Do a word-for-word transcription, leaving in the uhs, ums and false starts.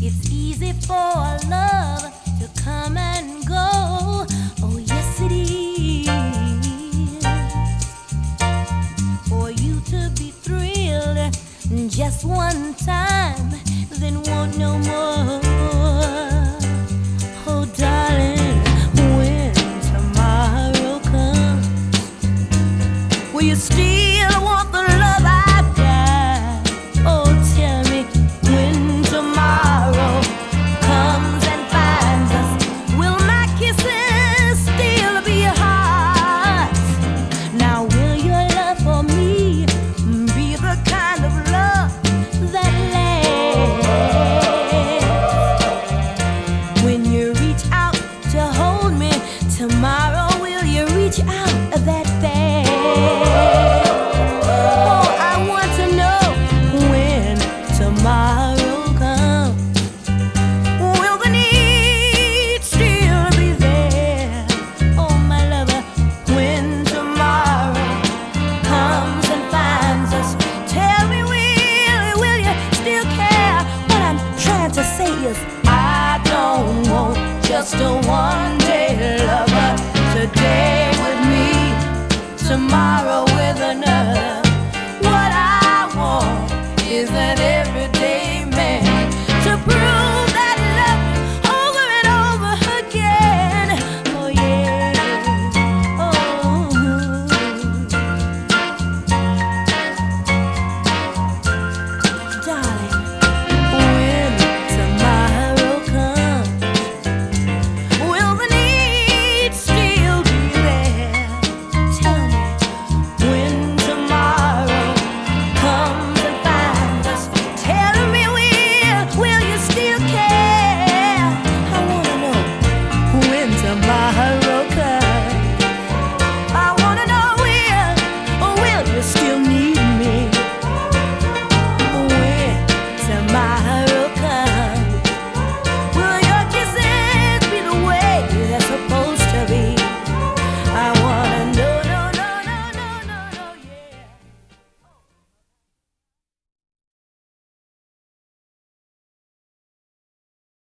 It's easy for love to come and go. Oh, yes, it is. For you to be thrilled just one time, then want no more. Oh, darling, when tomorrow comes, will you still want the love I've got? Oh, tell me when tomorrow comes and finds us, will my kisses still be hot? Now, will your love for me be the kind of love that lasts? When you reach out to hold me tomorrow, will you reach out that fast? Oh, I want to know when tomorrow comes, will the need still be there? Oh, my lover, when tomorrow comes and finds us, tell me, will, will you still care? What I'm trying to say is, I don't want just a one-day lover today with me, tomorrow